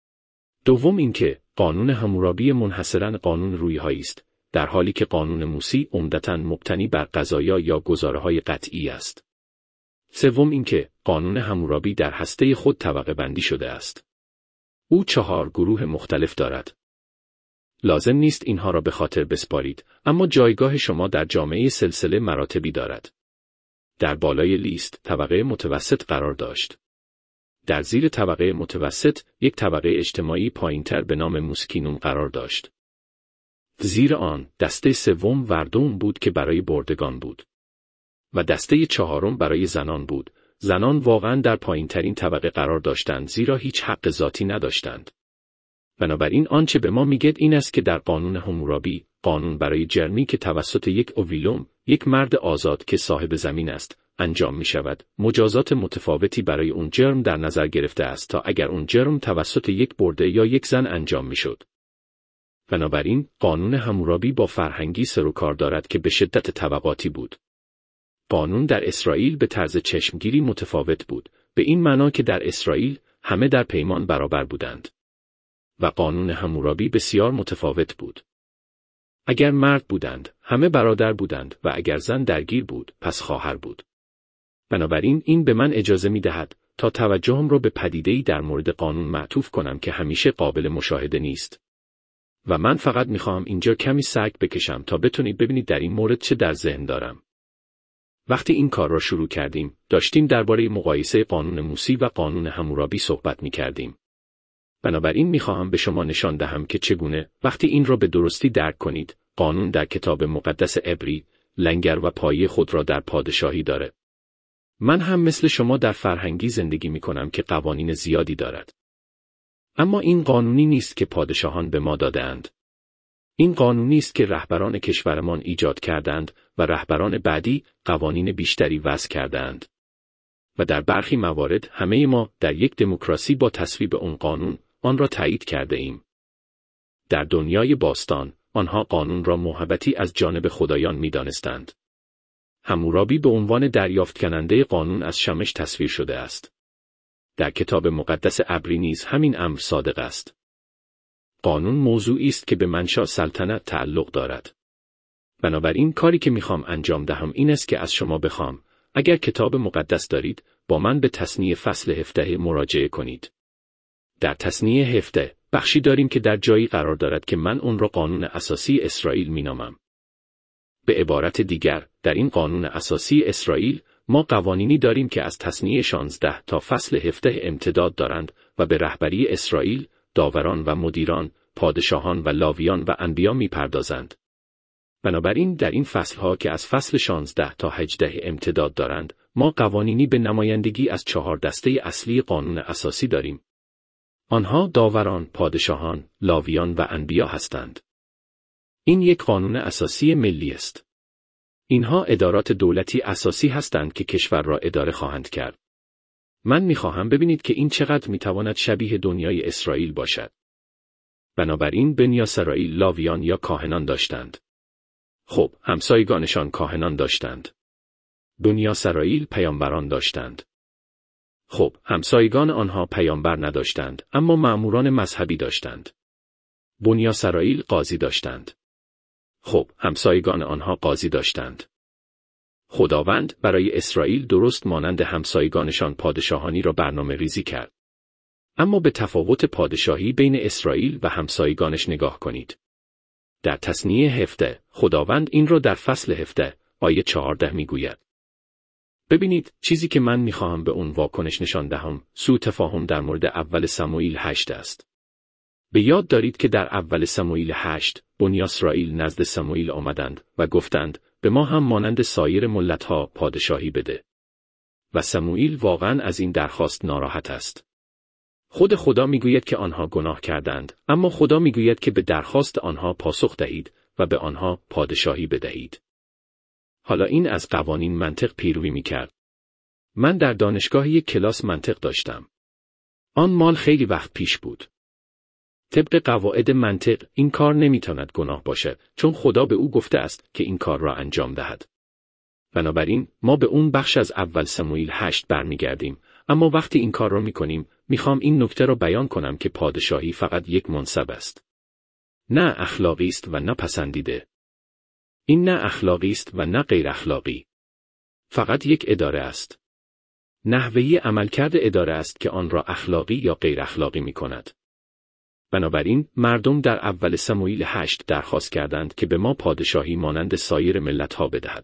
دوم اینکه قانون حمورابی منحصراً قانون رویهایی است، در حالی که قانون موسی عمدتاً مبتنی بر قضایا یا گزاره‌های قطعی است. سوم اینکه قانون حمورابی در هسته خود طبقه بندی شده است. او 4 گروه مختلف دارد. لازم نیست اینها را به خاطر بسپارید، اما جایگاه شما در جامعه سلسله مراتبی دارد. در بالای لیست طبقه متوسط قرار داشت. در زیر طبقه متوسط یک طبقه اجتماعی پایینتر به نام موسکینون قرار داشت. زیر آن دسته سوم وردوم بود که برای بردگان بود. و دسته چهارم برای زنان بود. زنان واقعاً در پایینترین طبقه قرار داشتند زیرا هیچ حق ذاتی نداشتند. بنابراین آنچه به ما میگه این است که در قانون حمورابی، قانون برای جرمی که توسط یک اوویلوم، یک مرد آزاد که صاحب زمین است، انجام می شود، مجازات متفاوتی برای اون جرم در نظر گرفته است تا اگر اون جرم توسط یک برده یا یک زن انجام می شد. بنابراین قانون حمورابی با فرهنگی سر و کار دارد که به شدت طبقاتی بود. قانون در اسرائیل به طرز چشمگیری متفاوت بود، به این معنا که در اسرائیل همه در پیمان برابر بودند. و قانون حمورابی بسیار متفاوت بود. اگر مرد بودند، همه برادر بودند و اگر زن درگیر بود، پس خواهر بود. بنابراین این به من اجازه می دهد تا توجهم را به پدیده‌ای در مورد قانون معطوف کنم که همیشه قابل مشاهده نیست. و من فقط می خواهم اینجا کمی سرک بکشم تا بتونید ببینید در این مورد چه در ذهن دارم. وقتی این کار را شروع کردیم، داشتیم درباره مقایسه قانون موسی و قانون حمورابی صحبت می کردیم. بنابراین می خواهم به شما نشان دهم که چگونه، وقتی این را به درستی درک کنید، قانون در کتاب مقدس عبری، لنگر و پایه خود را در پادشاهی داره. من هم مثل شما در فرهنگی زندگی می کنم که قوانین زیادی دارد. اما این قانونی نیست که پادشاهان به ما دادند. این قانونی است که رهبران کشورمان ایجاد کردند و رهبران بعدی قوانین بیشتری وضع کردند. و در برخی موارد همه ما در یک دموکراسی با تصویب اون قانون آن را تایید کرده ایم. در دنیای باستان آنها قانون را موهبتی از جانب خدایان می دانستند. حمورابی به عنوان دریافت کننده قانون از شمش تصویر شده است. در کتاب مقدس عبری نیز همین امر صادق است. قانون موضوعی است که به منشأ سلطنت تعلق دارد. بنابراین کاری که میخوام انجام دهم این است که از شما بخوام، اگر کتاب مقدس دارید، با من به تثنیه فصل 17 مراجعه کنید. در تثنیه 17 بخشی داریم که در جایی قرار دارد که من اون را قانون اساسی اسرائیل مینامم. به عبارت دیگر، در این قانون اساسی اسرائیل، ما قوانینی داریم که از تصنیه 16 تا فصل 17 امتداد دارند و به رهبری اسرائیل، داوران و مدیران، پادشاهان و لاویان و انبیا می‌پردازند. بنابراین در این فصلها که از فصل 16 تا 18 امتداد دارند، ما قوانینی به نمایندگی از 4 دسته اصلی قانون اساسی داریم. آنها داوران، پادشاهان، لاویان و انبیا هستند. این یک قانون اساسی ملی است. اینها ادارات دولتی اساسی هستند که کشور را اداره خواهند کرد. من می‌خواهم ببینید که این چقدر می‌تواند شبیه دنیای اسرائیل باشد. بنابراین بنی اسرائیل لاویان یا کاهنان داشتند. خب، همسایگانشان کاهنان داشتند. بنی اسرائیل پیامبران داشتند. خب، همسایگان آنها پیامبر نداشتند، اما مأموران مذهبی داشتند. بنی اسرائیل قاضی داشتند. خب، همسایگان آنها قاضی داشتند. خداوند برای اسرائیل درست مانند همسایگانشان پادشاهانی را برنامه ریزی کرد. اما به تفاوت پادشاهی بین اسرائیل و همسایگانش نگاه کنید. در تثنیه 17 خداوند این را در فصل 17 آیه 14 میگوید. ببینید، چیزی که من میخواهم به اون واکنش نشان دهم، سوء تفاهم در مورد اول سموئیل 8 است. به یاد دارید که در اول سموئیل 8 بنی اسرائیل نزد سموئیل آمدند و گفتند به ما هم مانند سایر ملت‌ها پادشاهی بده. و سموئیل واقعاً از این درخواست ناراحت است. خود خدا میگوید که آنها گناه کردند، اما خدا میگوید که به درخواست آنها پاسخ دهید و به آنها پادشاهی بدهید. حالا این از قوانین منطق پیروی میکرد. من در دانشگاه یک کلاس منطق داشتم. آن مال خیلی وقت پیش بود. طبق قواعد منطق این کار نمیتواند گناه باشد، چون خدا به او گفته است که این کار را انجام دهد. بنابراین ما به اون بخش از اول سموئیل 8 برمیگردیم، اما وقتی این کار را میکنیم، میخوام این نکته را بیان کنم که پادشاهی فقط یک منصب است. نه اخلاقی است و نه پسندیده. این نه اخلاقی است و نه غیر اخلاقی. فقط یک اداره است. نحوه عملکرد اداره است که آن را اخلاقی یا غیر اخلاقی میکند. بنابراین مردم در اول سموئیل 8 درخواست کردند که به ما پادشاهی مانند سایر ملت‌ها بدهد.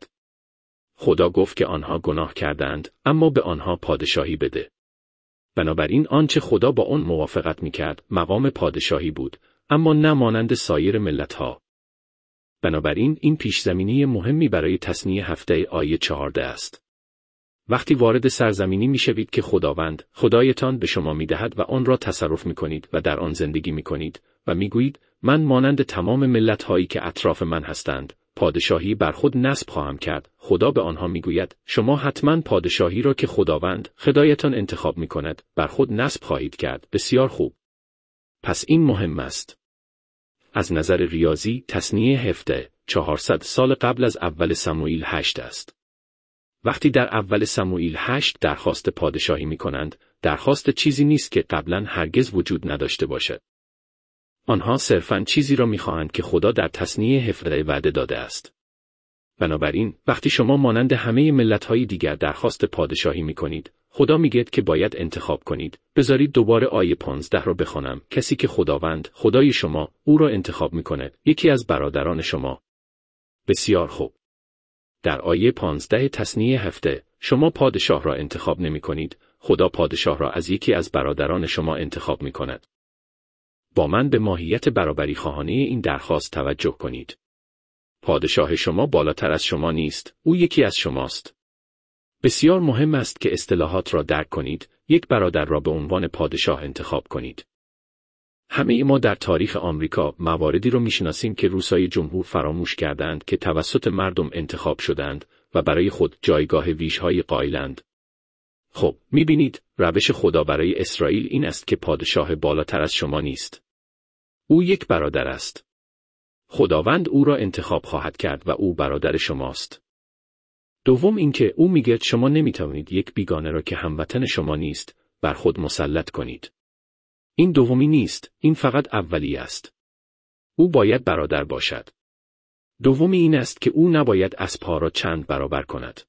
خدا گفت که آنها گناه کردند، اما به آنها پادشاهی بده. بنابراین آنچه خدا با آن موافقت میکرد مقام پادشاهی بود، اما نه مانند سایر ملت‌ها. بنابراین این پیش‌زمینه مهمی برای تثنیه 7 آیه 14 است. وقتی وارد سرزمینی میشوید که خداوند خدایتان به شما میدهد و آن را تصرف میکنید و در آن زندگی میکنید و میگویید من مانند تمام ملت‌هایی که اطراف من هستند پادشاهی بر خود نصب خواهم کرد، خدا به آنها میگوید شما حتما پادشاهی را که خداوند خدایتان انتخاب میکند بر خود نصب خواهید کرد. بسیار خوب. پس این مهم است. از نظر ریاضی تثنیه 17 400 سال قبل از اول سموئیل 8 است. وقتی در اول سموئیل 8 درخواست پادشاهی می‌کنند، درخواست چیزی نیست که قبلاً هرگز وجود نداشته باشد. آنها صرفاً چیزی را می‌خواهند که خدا در تثنیه 17 وعده داده است. بنابراین وقتی شما مانند همه ملت‌های دیگر درخواست پادشاهی می‌کنید، خدا میگه که باید انتخاب کنید. بذارید دوباره آیه 15 را بخوانم. کسی که خداوند خدای شما او را انتخاب می‌کند، یکی از برادران شما. بسیار خوب. در آیه 15 تثنیه 7 شما پادشاه را انتخاب نمی کنید، خدا پادشاه را از یکی از برادران شما انتخاب می کند. با من به ماهیت برابری خواهانه این درخواست توجه کنید. پادشاه شما بالاتر از شما نیست، او یکی از شماست. بسیار مهم است که اصطلاحات را درک کنید، یک برادر را به عنوان پادشاه انتخاب کنید. همه ما در تاریخ آمریکا مواردی رو میشناسیم که روسای جمهور فراموش کردند که توسط مردم انتخاب شدند و برای خود جایگاه ویژه‌ای قائلند. خب، میبینید، روش خدا برای اسرائیل این است که پادشاه بالاتر از شما نیست. او یک برادر است. خداوند او را انتخاب خواهد کرد و او برادر شماست. دوم اینکه او میگه شما نمیتوانید یک بیگانه را که هموطن شما نیست، بر خود مسلط کنید. این دومی نیست، این فقط اولی است. او باید برادر باشد. دومی این است که او نباید اسب‌ها را چند برابر کند.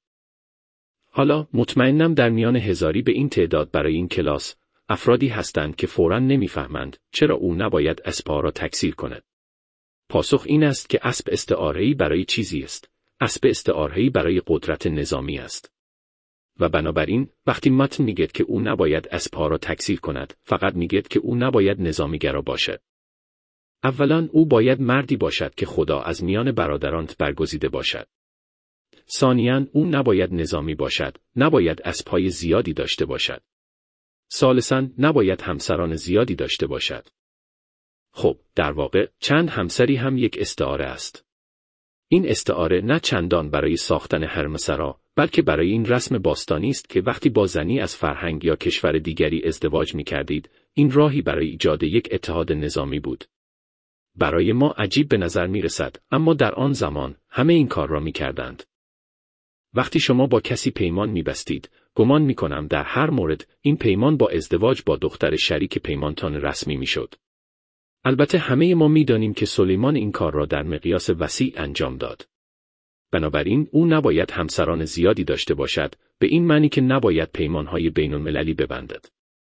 حالا مطمئنم در میان هزاری به این تعداد برای این کلاس افرادی هستند که فوراً نمیفهمند چرا او نباید اسب‌ها را تکثیر کند. پاسخ این است که اسب استعاره‌ای برای چیزی است، اسب استعاره‌ای برای قدرت نظامی است. و بنابراین وقتی متن میگه که او نباید اسب‌ها را تکثیر کند، فقط میگه که او نباید نظامیگرا باشد. اولاً او باید مردی باشد که خدا از میان برادرانت برگزیده باشد. ثانیاً او نباید نظامی باشد، نباید اسب‌های زیادی داشته باشد. ثالثاً نباید همسران زیادی داشته باشد. خب، در واقع چند همسری هم یک استعاره است. این استعاره نه چندان برای ساختن حرمسرا، بلکه برای این رسم باستانی است که وقتی با زنی از فرهنگ یا کشور دیگری ازدواج می‌کردید، این راهی برای ایجاد یک اتحاد نظامی بود. برای ما عجیب به نظر می‌رسد، اما در آن زمان همه این کار را می‌کردند. وقتی شما با کسی پیمان می‌بستید، گمان می‌کنم در هر مورد این پیمان با ازدواج با دختر شریک پیمانتان رسمی می‌شد. البته همه ما می‌دانیم که سلیمان این کار را در مقیاس وسیع انجام داد. بنابراین او نباید همسران زیادی داشته باشد، به این معنی که نباید پیمانهای بین‌المللی ببندد.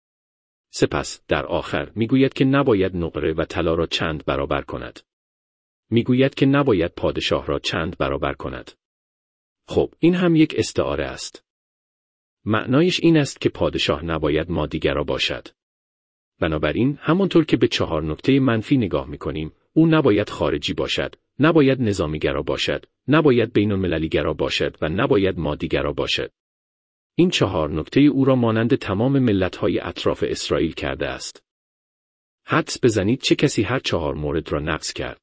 سپس در آخر میگوید که نباید نقره و طلا را چند برابر کند. میگوید که نباید پادشاه را چند برابر کند. خب، این هم یک استعاره است. معنایش این است که پادشاه نباید مادیگرا باشد. بنابراین همانطور که به 4 نکته منفی نگاه می‌کنیم، او نباید خارجی باشد، نباید نظامیگرا باشد، نباید بین‌المللیگرا باشد و نباید مادیگرا باشد. این 4 نکته او را مانند تمام ملت‌های اطراف اسرائیل کرده است. حدس بزنید چه کسی هر 4 مورد را نقض کرد.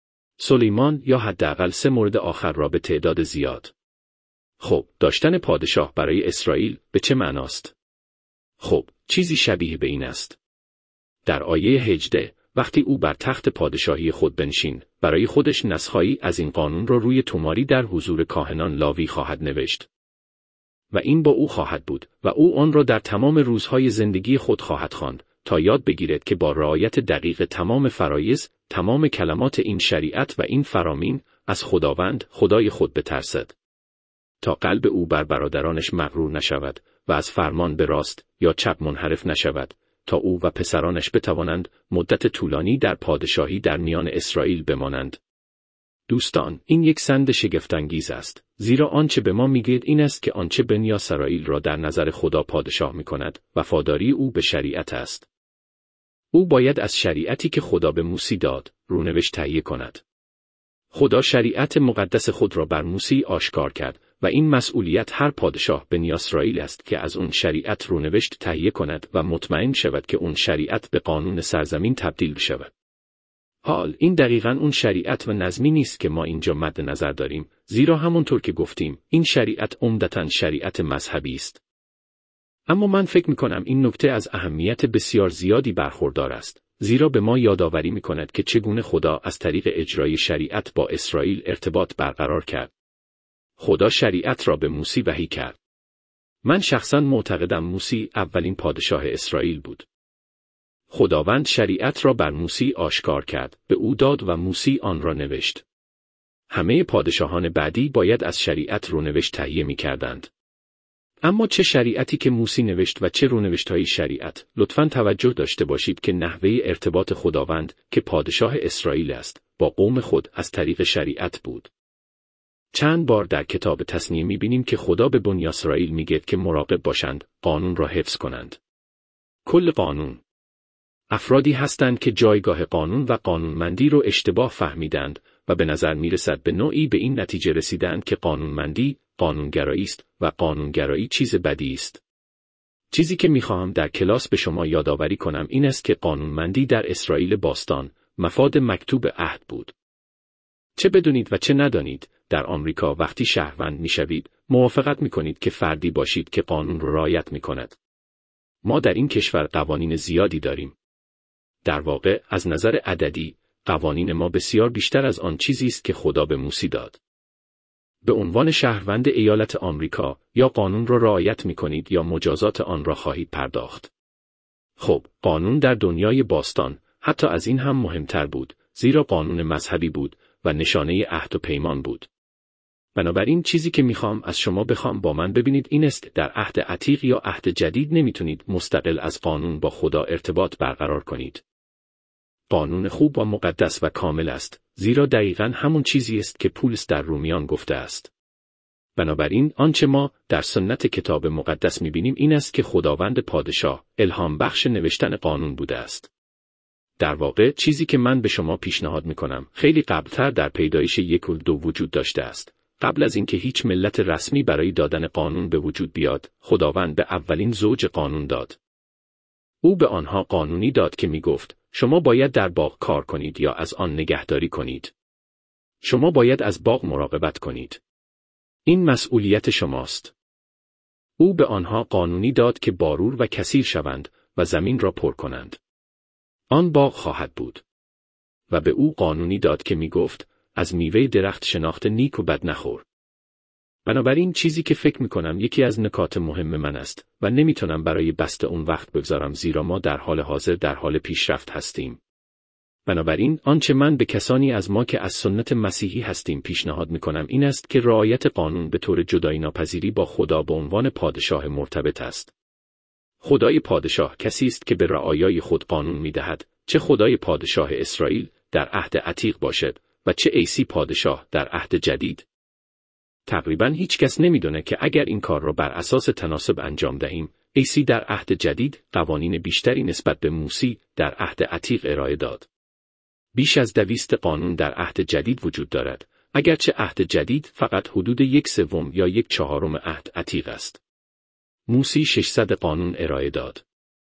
سلیمان یا حداقل 3 مورد آخر را به تعداد زیاد. خب، داشتن پادشاه برای اسرائیل به چه معناست؟ خب، چیزی شبیه به این است. در آیه 18 وقتی او بر تخت پادشاهی خود بنشین، برای خودش نسخه‌ای از این قانون را روی توماری در حضور کاهنان لاوی خواهد نوشت. و این با او خواهد بود و او آن را در تمام روزهای زندگی خود خواهد خواند تا یاد بگیرد که با رعایت دقیق تمام فرایض، تمام کلمات این شریعت و این فرامین از خداوند خدای خود بترسد. تا قلب او بر برادرانش مغرور نشود و از فرمان به راست یا چپ منحرف نشود، تا او و پسرانش بتوانند مدت طولانی در پادشاهی در میان اسرائیل بمانند. دوستان، این یک سند شگفت‌انگیز است، زیرا آنچه به ما میگوید این است که آنچه بنی اسرائیل را در نظر خدا پادشاه میکند، وفاداری او به شریعت است. او باید از شریعتی که خدا به موسی داد، رونوشت تهیه کند. خدا شریعت مقدس خود را بر موسی آشکار کرد و این مسئولیت هر پادشاه بنی اسرائیل است که از اون شریعت رونوشت تهیه کند و مطمئن شود که اون شریعت به قانون سرزمین تبدیل شود. حال این دقیقاً اون شریعت و نظمی نیست که ما اینجا مد نظر داریم، زیرا همونطور که گفتیم این شریعت عمدتاً شریعت مذهبی است. اما من فکر می‌کنم این نکته از اهمیت بسیار زیادی برخوردار است، زیرا به ما یادآوری می‌کند که چگونه خدا از طریق اجرای شریعت با اسرائیل ارتباط برقرار کرد. خدا شریعت را به موسی وحی کرد. من شخصاً معتقدم موسی اولین پادشاه اسرائیل بود. خداوند شریعت را بر موسی آشکار کرد، به او داد و موسی آن را نوشت. همه پادشاهان بعدی باید از شریعت رونوشت تهیه می‌کردند. اما چه شریعتی که موسی نوشت و چه رونوشت‌های شریعت، لطفاً توجه داشته باشید که نحوه ارتباط خداوند که پادشاه اسرائیل است، با قوم خود از طریق شریعت بود. چند بار در کتاب تثنیه می‌بینیم که خدا به بنی اسرائیل میگه که مراقب باشند، قانون را حفظ کنند. کل قانون. افرادی هستند که جایگاه قانون و قانونمندی رو اشتباه فهمیدند و به نظر میرسد به نوعی به این نتیجه رسیدند که قانونمندی قانونگرایی است و قانونگرایی چیز بدی است. چیزی که میخواهم در کلاس به شما یادآوری کنم این است که قانونمندی در اسرائیل باستان مفاد مکتوب عهد بود. چه بدونید و چه ندانید، در آمریکا وقتی شهروند میشوید، موافقت میکنید که فردی باشید که قانون را رعایت میکند. ما در این کشور قوانین زیادی داریم. در واقع از نظر عددی، قوانین ما بسیار بیشتر از آن چیزی است که خدا به موسی داد. به عنوان شهروند ایالت آمریکا، یا قانون را رعایت می‌کنید یا مجازات آن را خواهید پرداخت. خب، قانون در دنیای باستان حتی از این هم مهمتر بود، زیرا قانون مذهبی بود و نشانه عهد و پیمان بود. بنابراین چیزی که میخوام از شما بخوام با من ببینید این است در عهد عتیق یا عهد جدید نمیتونید مستقل از قانون با خدا ارتباط برقرار کنید. قانون خوب و مقدس و کامل است، زیرا دقیقاً همون چیزی است که پولس در رومیان گفته است. بنابراین آنچه ما در سنت کتاب مقدس می‌بینیم این است که خداوند پادشاه الهام بخش نوشتن قانون بوده است. در واقع چیزی که من به شما پیشنهاد می‌کنم خیلی قبلتر در پیدایش 1 و 2 وجود داشته است. قبل از اینکه هیچ ملت رسمی برای دادن قانون به وجود بیاد، خداوند به اولین زوج قانون داد. او به آنها قانونی داد که می‌گفت شما باید در باغ کار کنید یا از آن نگهداری کنید. شما باید از باغ مراقبت کنید. این مسئولیت شماست. او به آنها قانونی داد که بارور و کثیر شوند و زمین را پر کنند. آن باغ خواهد بود. و به او قانونی داد که می‌گفت از میوه درخت شناخت نیک و بد نخور. بنابراین چیزی که فکر می‌کنم یکی از نکات مهم من است و نمی‌تونم برای بسته اون وقت بگذارم زیرا ما در حال حاضر در حال پیشرفت هستیم. بنابراین آنچه من به کسانی از ما که از سنت مسیحی هستیم پیشنهاد می‌کنم این است که رعایت قانون به طور جدایی ناپذیری با خدا به عنوان پادشاه مرتبط است. خدای پادشاه کسی است که به رعایای خود قانون می‌دهد، چه خدای پادشاه اسرائیل در عهد عتیق باشد و چه عیسی پادشاه در عهد جدید. تقریباً هیچ کس نمی‌دونه که اگر این کار را بر اساس تناسب انجام دهیم، عیسی در عهد جدید قوانین بیشتری نسبت به موسی در عهد عتیق ارائه داد. بیش از 200 قانون در عهد جدید وجود دارد، اگرچه عهد جدید فقط حدود 1/3 یا 1/4 عهد عتیق است. موسی 600 قانون ارائه داد.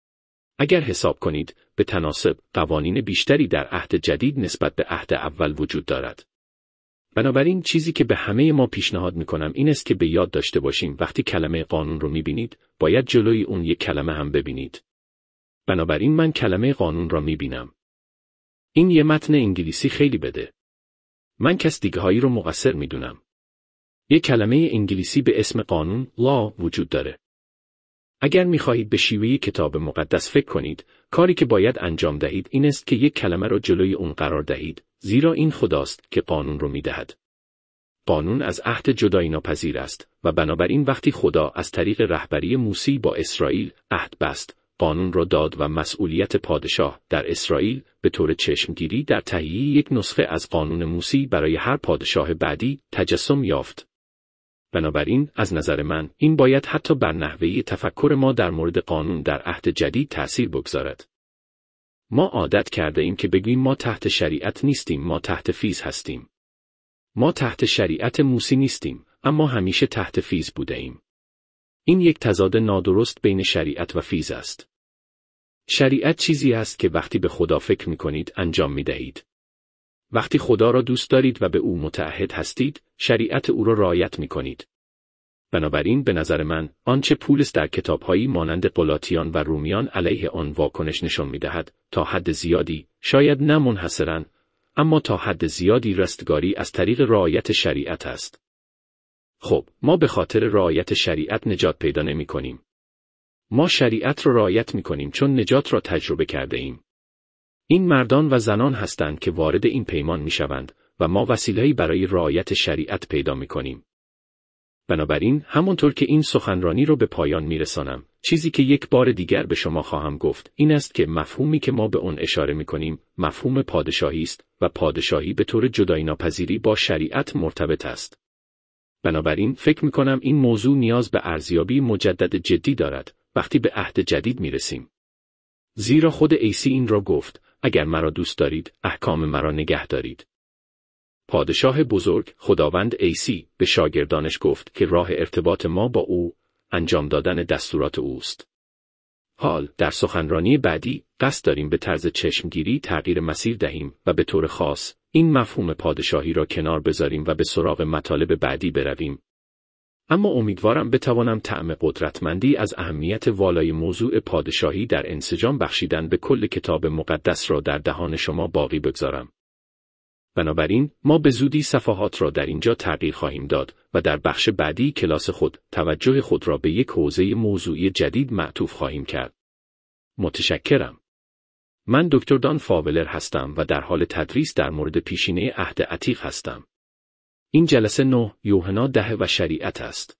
اگر حساب کنید، به تناسب قوانین بیشتری در عهد جدید نسبت به عهد اول وجود دارد. بنابراین چیزی که به همه ما پیشنهاد می‌کنم این است که به یاد داشته باشیم وقتی کلمه قانون رو می‌بینید، باید جلوی اون یک کلمه هم ببینید. بنابراین من کلمه قانون را می‌بینم. این یه متن انگلیسی خیلی بده. من کسدیگه‌هایی رو مقصر می‌دونم. یک کلمه انگلیسی به اسم قانون law وجود داره. اگر می‌خواهید به شیوه کتاب مقدس فکر کنید، کاری که باید انجام دهید این است که یک کلمه را جلوی اون قرار دهید، زیرا این خداست که قانون رو می‌دهد. قانون از عهد جدایی ناپذیر است و بنابراین وقتی خدا از طریق رهبری موسی با اسرائیل عهد بست، قانون را داد و مسئولیت پادشاه در اسرائیل به طور چشمگیری در تهیه یک نسخه از قانون موسی برای هر پادشاه بعدی تجسم یافت. بنابراین از نظر من این باید حتی بر نحوه تفکر ما در مورد قانون در عهد جدید تأثیر بگذارد. ما عادت کرده ایم که بگوییم ما تحت شریعت نیستیم، ما تحت فیض هستیم. ما تحت شریعت موسی نیستیم، اما همیشه تحت فیض بوده ایم. این یک تضاد نادرست بین شریعت و فیض است. شریعت چیزی است که وقتی به خدا فکر می کنید انجام می دهید. وقتی خدا را دوست دارید و به او متعهد هستید، شریعت او را رعایت می کنید. بنابراین به نظر من، آنچه پولس در کتاب‌هایی مانند غلاطیان و رومیان علیه آن واکنش نشان می‌دهد، تا حد زیادی، شاید نه منحصراً، اما تا حد زیادی رستگاری از طریق رعایت شریعت است. خب، ما به خاطر رعایت شریعت نجات پیدا نمی‌کنیم. ما شریعت را رعایت می‌کنیم چون نجات را تجربه کرده ایم. این مردان و زنان هستند که وارد این پیمان می‌شوند و ما وسیله‌ای برای رعایت شریعت پیدا می‌کنیم. بنابراین همونطور که این سخنرانی رو به پایان میرسانم، چیزی که یک بار دیگر به شما خواهم گفت این است که مفهومی که ما به اون اشاره میکنیم مفهوم پادشاهی است و پادشاهی به طور جدایی ناپذیری با شریعت مرتبط است. بنابراین فکر میکنم این موضوع نیاز به ارزیابی مجدد جدی دارد وقتی به عهد جدید میرسیم. زیرا خود عیسی این را گفت، اگر مرا دوست دارید، احکام مرا نگه دارید. پادشاه بزرگ خداوند عیسی به شاگردانش گفت که راه ارتباط ما با او انجام دادن دستورات اوست. حال در سخنرانی بعدی قصد داریم به طرز چشمگیری تغییر مسیر دهیم و به طور خاص این مفهوم پادشاهی را کنار بذاریم و به سراغ مطالب بعدی برویم. اما امیدوارم بتوانم طعم قدرتمندی از اهمیت والای موضوع پادشاهی در انسجام بخشیدن به کل کتاب مقدس را در دهان شما باقی بگذارم. بنابراین ما به زودی صفحات را در اینجا تغییر خواهیم داد و در بخش بعدی کلاس خود توجه خود را به یک حوزه موضوعی جدید معطوف خواهیم کرد. متشکرم. من دکتر دان فاولر هستم و در حال تدریس در مورد پیشینه عهد عتیق هستم. این جلسه 9 یوحنا 10 و شریعت است.